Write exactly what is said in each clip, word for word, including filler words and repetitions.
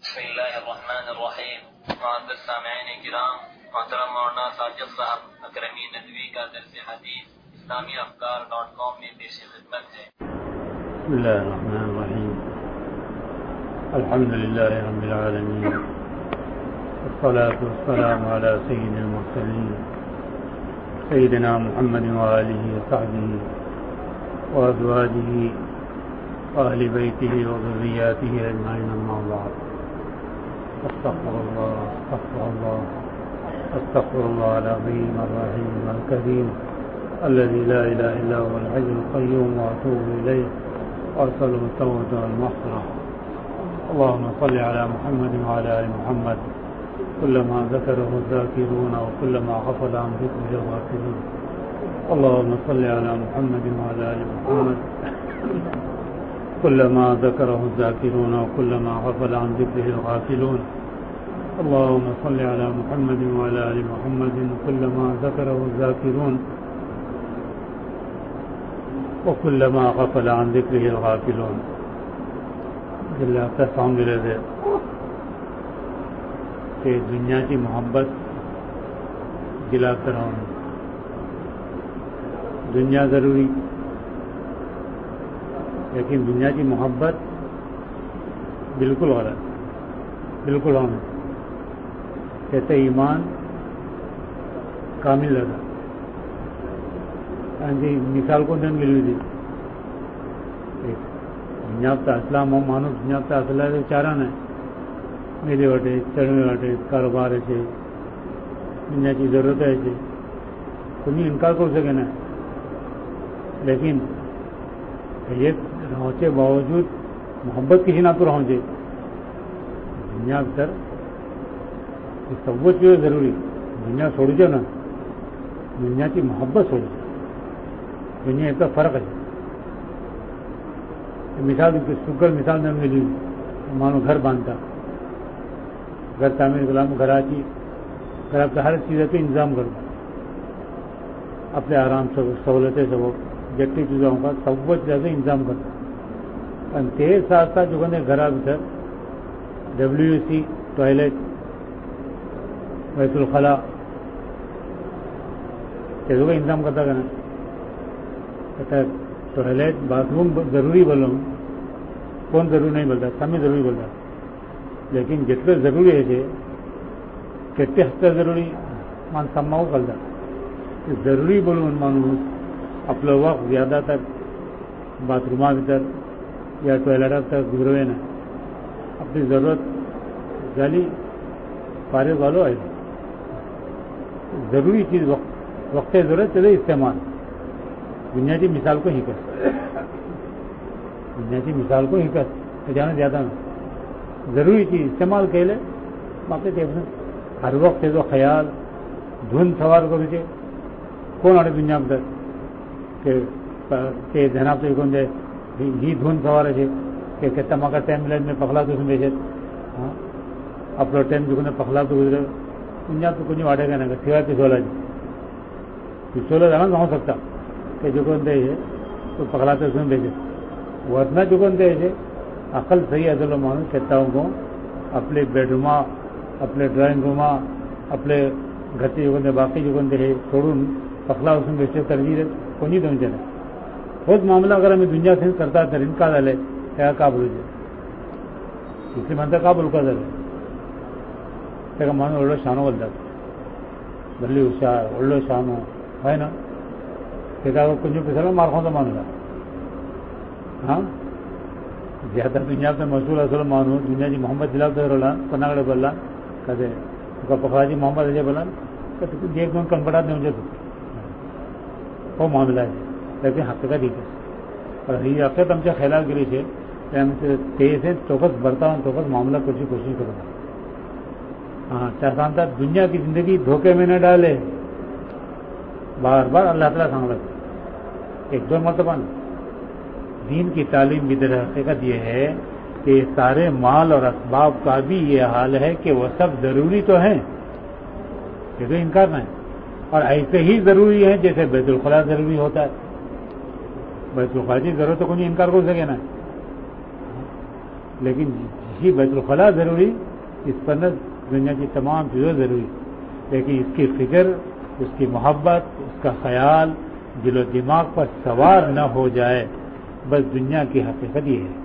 بسم اللہ الرحمن الرحیم. معزز سامعین کرام، محترم مولانا ساجد صاحب اکرمی ندوی کا درس حدیث اسلامی افکار ڈاٹ کام میں پیش خدمت ہے. بسم اللہ الرحمن الرحیم. الحمد للہ رب العالمین، والصلاة والسلام علی سید المرسلین سیدنا محمد وآلہ وصحبہ وازواجہ وأهل بيته وذرياته أجمعين. أما بعد، استغفر الله استغفر الله استغفر الله العظيم الرحيم الكريم الذي لا إله إلا هو الحي القيوم وأتوب إليه وأرسله التوبة والمغفرة. اللهم صل على محمد وعلى آل محمد كلما ذكره الذاكرون وكلما غفل عن ذكره الغافلون. اللهم صل على محمد وعلى آل محمد كلما ذكره الذاكرون وكلما غفل عن ذكره الغافلون. اللهم صل على محمد وعلى آل محمد كلما ذكره الذاكرون وكلما غفل عن ذكره الغافلون. اللہ تسام دے رہے کہ دنیا کی محبت دلا کر دنیا ضروری، لیکن دنیا کی محبت بالکل غلط، بالکل ہم کہتے ایمان کامل لگا. جی مثال کو دن ملی تھی دنیا کا اسلام ہو مانو دنیا کا اصل ہے چارہ نے میرے وٹے چڑھنے وٹے کاروبار ہے دنیا کی ضرورت ہے کوئی انکار کر سکے نا، لیکن یہ رہے باوجود محبت کسی نہ تو رہے دنیا اکثر سبوت جو ہے ضروری. دنیا چھوڑ جو نا، دنیا کی محبت چھوڑ دنیا ایک فرق ہے. مثال شکر مثال میں ملی، مانو گھر باندھتا، گھر تعمیر کلام گھر آتی گھر آپ ہر چیز کا انتظام کرتا اپنے آرام سے سہولتیں سے وہ جتنی چیزوں کا سب زیادہ انتظام کرتا. تیرے ساتھ ساتھ جو کہتے گھر بھیتر ڈبلیو سی ٹوائلٹ بیت الخلا چیزوں کا انتظام کرتا کہ نا کہتا ٹوائلٹ باتھ روم ضروری بولوں کون ضروری نہیں بولتا، سب ضروری بولتا، لیکن جتنے ضروری ہے کتنے ہفتے ضروری مان سماؤ کرتا ضروری بولوں مانو اپنا وقت زیادہ تر باتھ روم بھیتر یا ٹوائلٹ تک گزروے نا اپنی ضرورت جالی فارغ والو ہے. ضروری چیز وقت وقت ضرورت چلے استعمال. دنیا کی مثال کو ہی کر دنیا کی مثال کو ہی کر جانا زیادہ نا ضروری چیز استعمال کے لے باقی ہر وقت تو خیال دھن سوار کرو چے کون آڑے دنیا میں کہ جناب تو کون دے ہی دھن سوار ہے کہ کہتا ماں کا ٹائم ملا میں پخلا تو سمجھے ہاں اپنا ٹائم جو پخلا تو گزرے دنیا تو کچھ واڑے گا نا سوائے پسولا جی پسولا جانا نہ ہو سکتا کہ جو کون دے تو پخلا تو سن بھیجے ورنہ جو کون دے عقل صحیح اصل مانو کہتا ہوں کو اپنے بیڈ روما اپنے ڈرائنگ روما اپنے گھر سے جو کون باقی جو کون دے چھوڑوں پخلا اس میں بیچے ترجیح کو نہیں دوں چلے بہت معاملہ اگر ہمیں دنیا سے کرتا تھا انکار ڈالے کیا قابل ہو جائے اس لیے مانتا قابل کا ڈالے کیا مانو اڑو شانو بولتا بھلی ہوشیار اڑو شانو ہے نا کہتا کچھ پیسہ مارکوں تو مانو گا ہاں زیادہ دنیا میں مشہور اصل مانو دنیا کی محمد دلا تو رولا پناگڑے بولا کہتے پخلا جی محمد اجے بولا کہ ایک دن کنپڑا دیں مجھے تو وہ معاملہ ہے لیکن حقیقت ٹھیک ہے اور یہ حقیقت ہم سے خیال گری ہے کہ ہم سے تیز ہے چوکس برتا ہوں چوکس معاملہ کچھ کوشش کروں گا. ہاں چاہتا دنیا کی زندگی دھوکے میں نہ ڈالے بار بار اللہ تعالیٰ سامنے ایک دو مرتبہ دین کی تعلیم کی طرح حقیقت یہ ہے کہ سارے مال اور اسباب کا بھی یہ حال ہے کہ وہ سب ضروری تو ہیں یہ تو انکار نہیں اور ایسے ہی ضروری ہیں جیسے بیت الخلا ضروری ہوتا ہے. بیت الخلا کی ضرورت تو کوئی انکار کر سکے نا، لیکن جی بیت الخلاء ضروری، اس پر نہ دنیا کی تمام چیزیں ضروری، لیکن اس کی فکر، اس کی محبت، اس کا خیال دل و دماغ پر سوار نہ ہو جائے، بس دنیا کی حقیقت یہ ہے.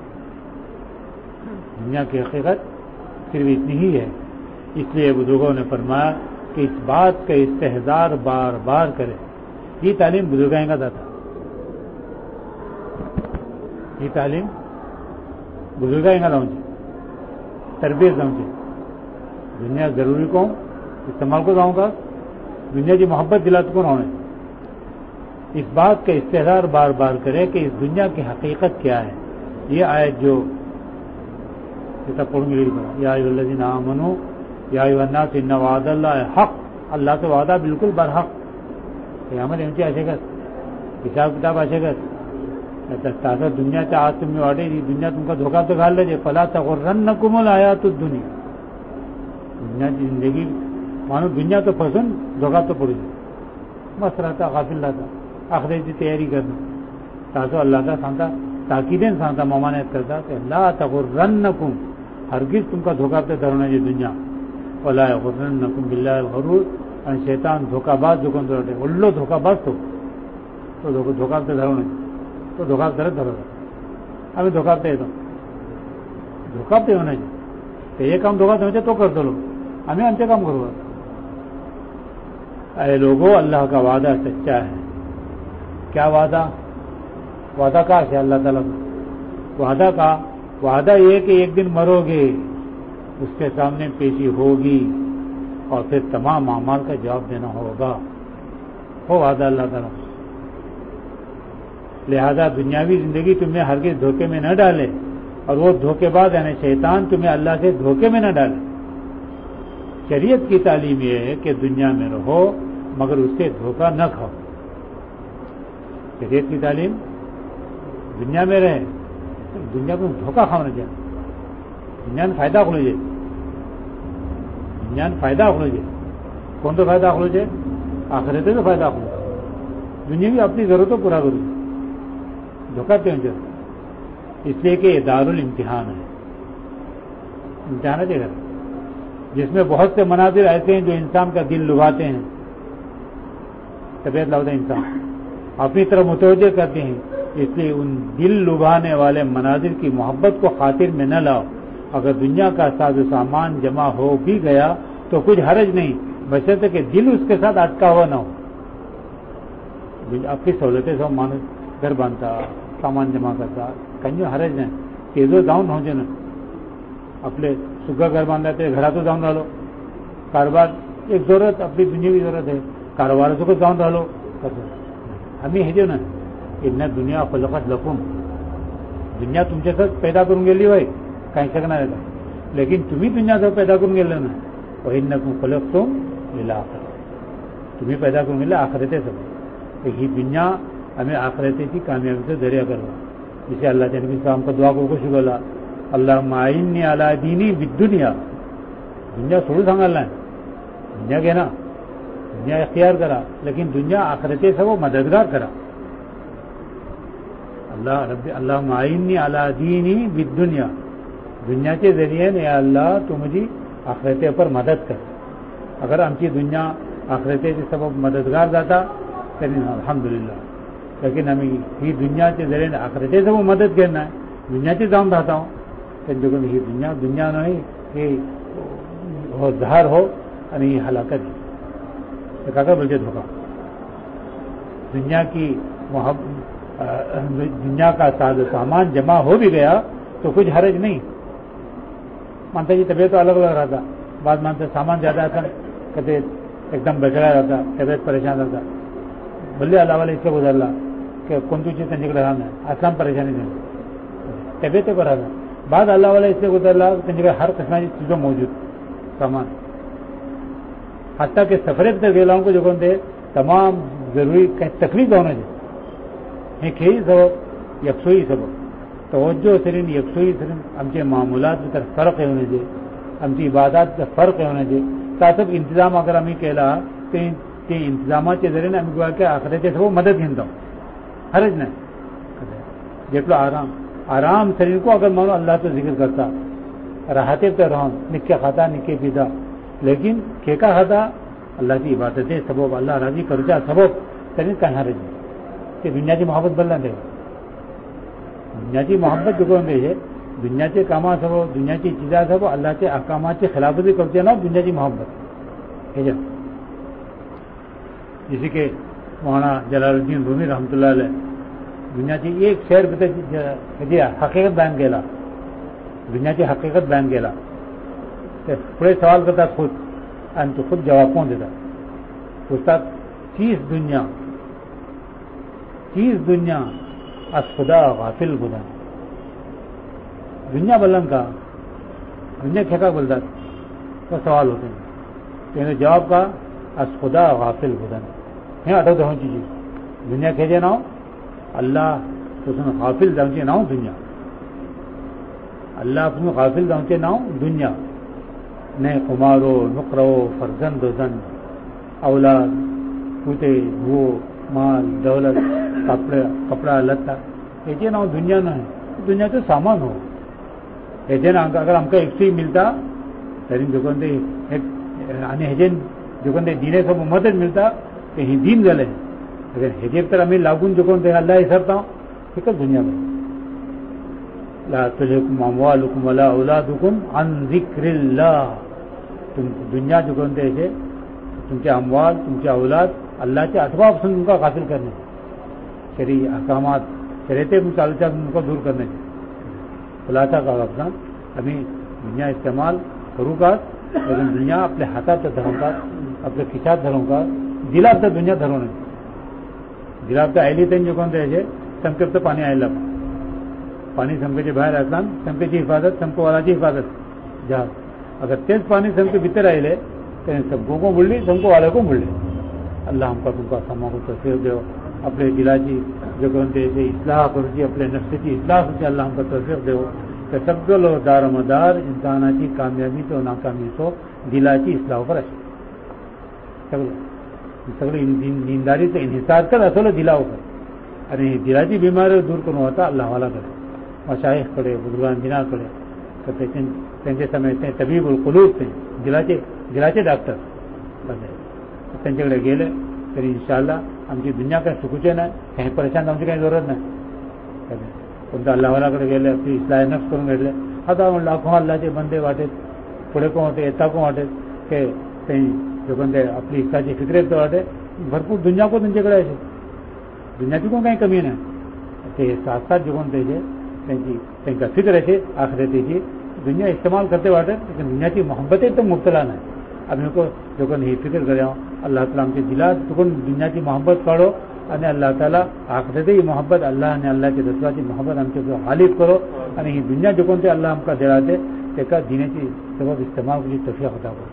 دنیا کی حقیقت صرف اتنی ہی ہے. اس لیے بزرگوں نے فرمایا کہ اس بات کا استحضار بار بار کرے. یہ تعلیم بزرگوں کا تھا، یہ تعلیم بزرگوں کا لاؤں تربیت لاؤں دنیا ضروری کو استعمال کو جاؤں گا، دنیا کی محبت دلات کو نہ ہونے. اس بات کا استحضار بار بار کرے کہ اس دنیا کی حقیقت کیا ہے. یہ آیت جو پڑھوں گی، یا ایھا الذین آمنوا یا ایھا الناس ان وعد اللہ حق، اللہ سے وعدہ بالکل برحق. قیامت એમથી હશે કે હિસાબ કિતાબ હશે કે તાજા દુનિયા છે આ તમે વાડે દુનિયા तुमका धोखा तो घाल लेजे. फला तगुर्रन्नकुम अलहयातुद दुनिया, दुनिया की जिंदगी मानो दुनिया तो फसून धोखा तो पड़ू मस्त राहता, गाफिल राहता, आखिरची तयारी करणं. ताजो अल्लाहचा सांगता, ताकीदेन सांगता, ममानत करता ला तगुर्रन्नकुम, हरगिज तुमका धोखा पे धरण्याची दुनिया. वला यगुर्रन्नकुम बिल्लाहिल गरूर, आणि शैतान धोकाबाज जो कोणतो उल्लो धोकाबाज तो तो धोका धोका पे धरवणे, तो धोका धरत धरत आम्ही धोका पे येतो, धोका पे होण्याचे ते एक काम धोका समझे तो करतो लोग, आम्ही आमचे काम करू. अरे लोगों, अल्लाह का वादा सच्चा है. क्या वादा? वादा का है अल्लाह ताला वादा का वादा ये कि एक दिन मरोगे, उसके सामने पेशी होगी और फिर तमाम अमाल का जवाब देना होगा. वो वादा अल्लाह ताला. लिहाजा दुनियावी जिंदगी तुम्हें हरगिज धोखे में न डाले, और वो धोखेबाज यानी शैतान तुम्हें अल्लाह से धोखे में न डाले. शरीयत की तालीम यह है कि दुनिया में रहो मगर उससे धोखा न खाओ. शरीयत की तालीम दुनिया में रहे, दुनिया को धोखा खाना चाहिए. दुनिया में फायदा खोलो चाहिए, दुनिया में फायदा खोलो चाहिए. कौन तो फायदा खोलो चाहिए? आखिरत में फायदा खोलो. दुनिया भी अपनी जरूरतों पूरा करो, धोखा क्यों चाहिए? इसलिए कि ये दारुल इम्तिहान है. इम्तिहान है घर जिसमें बहुत से मनाजिर ऐसे हैं जो इंसान का दिल लुभाते हैं, तबीयत लाते इंसान अपनी तरफ मुतवज्जह करते हैं. इसलिए उन दिल लुभाने वाले मनाजिर की मोहब्बत को खातिर में न लाओ. अगर दुनिया का साजो सामान जमा हो भी गया तो कुछ हरज नहीं, बशर्ते कि दिल उसके साथ अटका हुआ न हो. आपकी सहूलतें सब मानो घर बांधता, सामान जमा करता, कहीं हरज नाही. तेजो जाऊन होते ना, आपले सुग्गा घर बांधला ते घरातच जाऊन राहिलो. कारभार एक जरूरत, आपली दुनियावी जरूरत आहे, कारभारासोबत जाऊन राहिलो. कसं आम्ही हे जे ना इन्ना दुनिया फलकत लपून, दुनिया तुमच्यासोबत पैदा करून गेली होय, काही शकणार आहे. लेकिन तुम्ही दुनियासोबत पैदा करून गेले ना, वहिन्नकुम खलकतुम लिल आखिरह, तुम्ही पैदा करून गेले आखिरतेसोबत. ही दुनिया हमें आखिरतेची कामयाबीचा जरिया करवा. जिसे अल्लाह के नबी सल्लल्लाहु अलैहि वसल्लम को दुआ को शिकवला, अल्लाहुम्मा आइन्नी अला दीनी बिद्दुनिया. दुनिया सोडून सांगायला नाही, दुनिया घे ना, दुनिया इख्तियार करा, लेकिन दुनिया आखिरतेचा वो मददगार करा. अल्लाह रब्बी अल्लाहुम्मा आइन्नी अला दीनी बिद्दुनिया, दुनियाचे जरिये ने अल्लाह तू मुझी आखिरते पर मदद कर. अगर आमची दुनिया आखिरतेचे सबब मददगार जाता तरी अल्हम्दुलिल्लाह. लेकिन आम्ही ही दुनियाचे जरिये आखिरते सबब मदत घेणार आहे, दुनियाचे जाऊन राहता हो. त्यांच्याकडून ही दुनिया दुनिया नाही, हे हो जहार हो आणि ही हलाकत है. काका बोलते धोखा. दुनिया की दुनिया का साजो सामान जमा हो भी गया तो कुछ हरज नहीं. माणसाची तब्येत अलग अलग राहता. बाद माणसं सामान ज्यादा असं कधी एकदम बेचळा राहता, तब्येत परेशान राहता. भले अल्लाहवाला इतकं गुजरला की कोणतीची त्यांच्याकडे राहणार, असला परेशानी नाही, तब्येत को राहता. बाद अल्लाहवाला इसलिए गुजरला त्यांच्याकडे हर किस्माची चीजों मौजूद सामान. हत्ता के सफरे तक गेलाओं को जो कहते तमाम जरूरी कहीं तकलीफ होना चाहिए. हे खेही सबब यकसोई सबब तवज्जो सरीन यकसोई सरीन आमचे मामूलात तर फरक होणे जे, आमची इबादात फरक होणे जे. तासब इंतजाम अगर आम्ही केला ते ते इंतजामाच्या जरीने आम्ही गोवा की आखिरते सबब मदद घेतो, हरज नाही. जेटलो आराम आराम शरीर को अगर मानो अल्लाह तो जिक्र करता راحتیں پہ رہوں نکے کھاتا نکے پیتا لیکن کھیکا کھاتا اللہ کی عبادتیں سبب اللہ راضی کرجا سبب تین کہاں رہی کہ دنیا کی محبت بلنا دے دنیا کی محبت جو کون دے دنیا کے کاما سبب دنیا کی چیزیں سب اللہ کے احکامات کی خلافی کرتے نا دنیا کی محبت ہے جا جیسے کہ مولانا جلال الدین رومی رحمۃ اللہ علیہ دنیا کی ایک شہر پہ حقیقت بیان کیلا دنیا کی حقیقت بیان کیلا پورے سوال کرتا خود ان تو خود جواب کون دیتا پوچھتا چیز دنیا چیز دنیا از خدا غافل بودا دنیا بلن کا دنیا کھیکا بولتا تو سوال ہوتے ہیں تو جواب کا از خدا غافل بودا ہے اٹھو دہوں چیزیں دنیا کھیجے نہ ہو اللہ تو تم غافل دونچے نہ ہو دنیا اللہ تم غافل دونچے نہ ہو دنیا نئے کمارو نقرو فرزند و زن اولاد پوتے وہ مال دولت کپڑے کپڑا لتا ایسے نہ ہو دنیا نہ ہے دنیا تو سامان ہو ایسے نہ اگر ہم کا ایک سے ملتا ترین جو کہتے ایجن جو کہتے دینے سب مدد ملتا کہ ہی دین گلے اگر ہجیب تر ہمیں لاگون جو کہتے اللہ ہی سرتا ہوں ٹھیک ہے دنیا میں لا تلهكم اموالكم ولا اولادكم عن ذکر اللہ تم دنیا جو کہتے ایسے تم کے اموال تم کے اولاد اللہ کے اسباب سے ان کا حاصل کرنے شرعی احکامات شریعت مطالعہ ان کو دور کرنے خلاصہ کا اپنا ابھی دنیا استعمال کروں گا لیکن دنیا اپنے ہاتھات دھروں کا اپنے کھچات دھروں کا دلا تو دنیا دھروں نہیں دلا تو آئلی تین جو کون ایسے سمکے تو پانی آئے لگا پانی سمکے کے باہر اسلام سمکے کی حفاظت سمکو والا کی حفاظت جہاں اگر تیز پانی سمکے بھیتر آئے لے تو سب کو بڑھ لی سمکو والے کو بڑھ لی اللہ ہم کا تم کا سما کو تصویر دو اپنے دلا کی جو کہتے ایسے اصلاح کرتی اپنے نفس کی اصلاح ہوتی اللہ ہم کا تصویر دو کہ سب لو دار و مدار انسان کی کامیابی تو ناکامی تو دلا کی اصلاح پر اچھے سگڑے نینداری سے انحصار کر اصل دلا ہو کر ارے دلا کی بیماری دور کرنا ہوتا اللہ والا کرے مشائخ کرے بزرگان دنا کرے تنجے سمے طبیب القلوب تھے دلاچے دلاچے ڈاکٹر تنجے گیلے پھر ان شاء اللہ ہم کی دنیا کا سکوچے نہ کہیں پریشان ہم کی کہیں ضرورت نہیں ان کا اللہ والا کرے گیلے اپنی اصلاح نفس کروں گے ہتا لاکھوں اللہ کے بندے واٹے پڑے کو ہوتے ایتا کو واٹے کہ کہیں جو بندے اپنی اصلاح کی فکرے تو واٹے بھرپور دنیا کو تنجے کرے ایسے دنیا کی کو کہیں کمی نہیں ساتھ ساتھ جو بندے کا فکر ہے آخرتی کی دنیا استعمال کرتے واٹے لیکن دنیا کی محبتیں تو مبتلا نہ اب ان کو جو نہیں فکر کرے ہوں اللہ تعالیٰ ہم کے دلا تو دنیا کی محبت کرو અને અલ્લાહ તાલા આખરતે મોહબ્બત અલ્લાહ અને અલ્લાહ की रसूलाची मोहब्बत आमचे जो हालिफ करो आणि ही दुनिया जो कोणते अल्लाह आमका देला दे तेका दिनेची सबब इस्तेमाल की तौफीक अता करो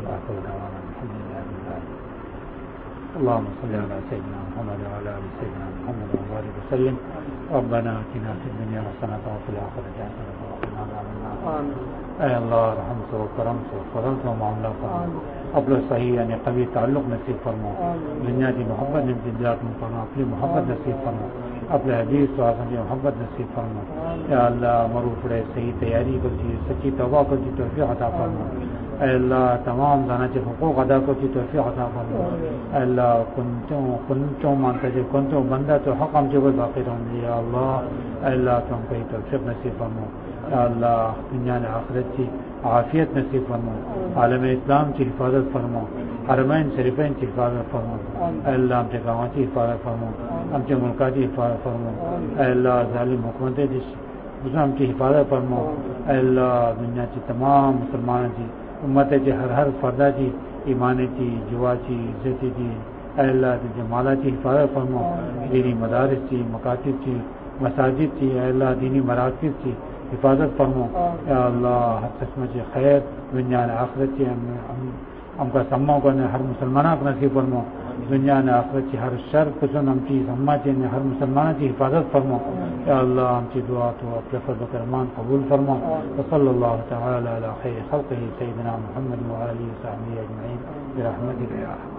اللهم صل على سيدنا محمد وعلى ال سيدنا محمد وبارك وسلم ربنا اتنا في الدنيا حسنه وفي الاخره حسنه وقنا عذاب النار اے اللہ رحم سے کرم سے فضل سے معاملہ فرما اپنے صحیح یعنی قوی تعلق نصیب فرما دنیا کی محبت امتداد میں فرما اپنی محبت نصیب فرما اپنے حدیث واسن کی محبت نصیب فرما یا اللہ مروف رہے صحیح تیاری کرتی سچی توبہ کرتی توفیق عطا فرما اے اللہ تمام دانا کے حقوق ادا کرتی توفیق عطا فرما اے اللہ کنچوں کنچوں مانتا جو کنچوں بندہ تو حق ہم جو باقی رہوں یا اللہ اے اللہ تم کئی توفیق نصیب فرما یا اللہ دنیا نے آخرت کی عافیت نصیب فرما عالم اسلام کی حفاظت فرما حرمین شریفین کی حفاظت فرما اے اللہ ہم سے گاؤں کی حفاظت فرما ہم سے ملکہ کی حفاظت فرما اے اللہ ظالم حکومتیں ہم کی حفاظت فرما اے اللہ دنیا کی تمام مسلمانوں کی امتیں کی ہر ہر فردہ کی ایمان کی جوا کی عزتی کی اے اللہ جمالہ کی حفاظت فرما دینی مدارس کی مکاتب کی مساجد کی اے اللہ دینی مراکز کی حفاظت فرما یا اللہ ہر قسم کی خیر دنیا نے آخرت کی ہم کا سما کو ہر مسلمانہ کو نصیب فرما دنیا نے آخرت کی ہر شر قسم ہم کی سما چین ہر مسلمانہ کی حفاظت فرما یا اللہ ہم کی دعا تو اپنے فضل و کرمان قبول فرما وصلی اللہ تعالی علی خیر خلقہ سیدنا محمد وآلہ وصحبہ اجمعین برحمتک یا